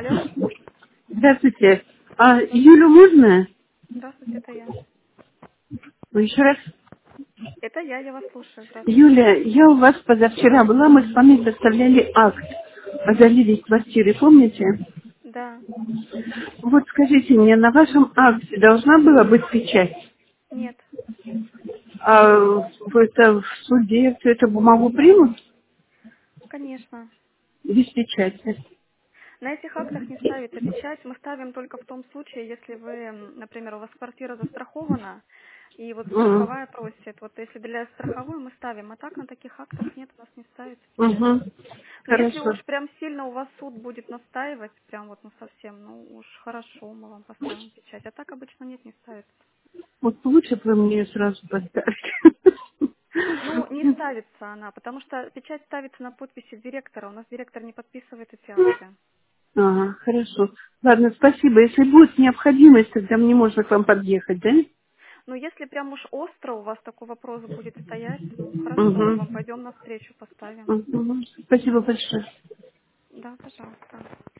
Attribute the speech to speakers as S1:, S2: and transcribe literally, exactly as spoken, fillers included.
S1: Алло?
S2: Здравствуйте. А Юлю можно?
S1: Здравствуйте, это я.
S2: Ой, еще раз.
S1: Это я, я вас слушаю. Здравствуйте.
S2: Юля, я у вас позавчера была, мы с вами составляли акт о заливе квартиры, помните?
S1: Да.
S2: Вот скажите мне, на вашем акте должна была быть печать?
S1: Нет,
S2: А в, это, в суде всю эту бумагу примут
S1: конечно.
S2: без печати?
S1: На этих актах не ставится печать. Мы ставим только в том случае, если вы, м, например, у вас квартира застрахована, и вот
S2: М,
S1: страховая просит. Вот если для страховой мы ставим, а так на таких актах нет, у нас не ставится печать.
S2: Угу.
S1: Но если
S2: Хорошо.
S1: уж прям сильно у вас суд будет настаивать, прям вот ну совсем, ну уж хорошо, мы вам поставим печать. А так обычно нет, не ставится.
S2: Вот лучше бы вы мне её сразу поставить.
S1: Ну, не ставится она, потому что печать ставится на подписи директора. У нас директор не подписывает эти акты.
S2: Ага, хорошо. Ладно, спасибо. Если будет необходимость, тогда мне можно к вам подъехать, да?
S1: Но если прям уж остро у вас такой вопрос будет стоять, ну хорошо, мы
S2: Угу.
S1: вам пойдем навстречу, поставим.
S2: Угу. Спасибо большое.
S1: Да, пожалуйста.